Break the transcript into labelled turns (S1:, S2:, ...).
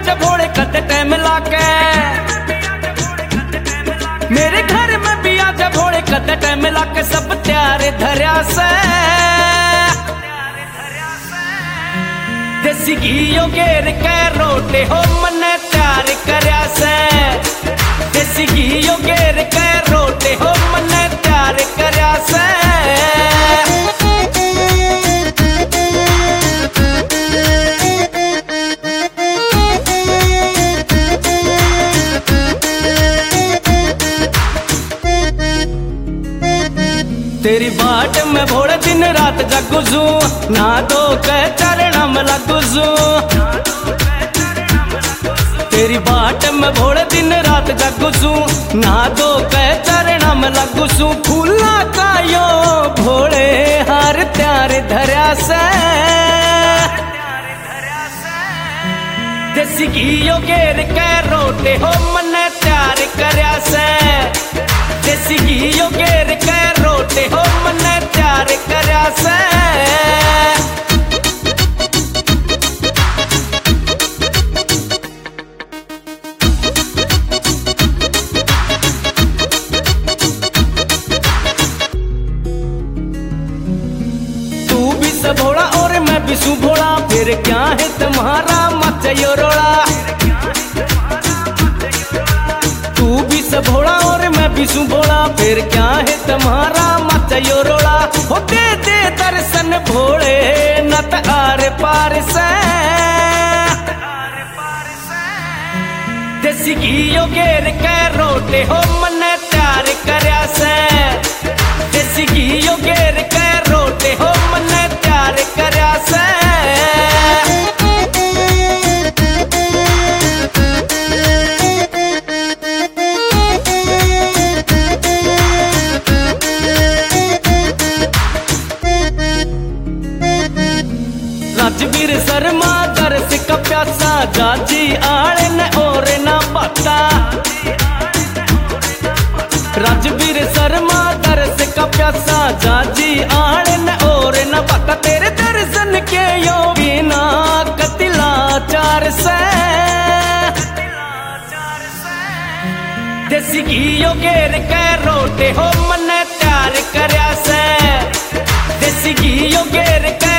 S1: जब भोले कद टाइम लाके, मेरे घर में भी आज भोले कद टाइम लाके सब तैयार धरिया से। देसी घी घेर के रोटे हो मन तैयार करया से। देसी घी घेर के रोटे हो मन तैयार करया से। तेरी बाट में भोले दिन रात जगुजू, ना दो के चरणा में लगुजू। तेरी बाट में भोले दिन रात जगुजू, ना दो के चरणा में लगुजू। फूला का यो भोले हार त्यार धरिया से। देसी घी घेर के रोटे हो मन तैयार करया से। देसी घी घेर के रोटे हो मन तैयार करया से। तू भी सब भोला और मैं भी सू भोला, फिर क्या है तुम्हारा मचयो रोड़ा। तू भी सब भोला और मैं भी सू भोला, फिर क्या है तुम्हारा मचयो रोड़ा। हो दे दे दर्शन भोले नत आर पार से। देसी घी घेर के रोटे हो मन तैयार करया से। देसी घी घेर के रोटे हो मन तैयार करया से। राजवीर शर्मा दर्श का प्यासा, जाजी आड़े न और न पता। राजवीर शर्मा दर्श का प्यासा, जाजी आड़े न और न पता। तेरे दर्शन के यो बिना कतिला चार से। देसी घी घेर के रोटे हो मन तैयार करया से। देसी घी घेर के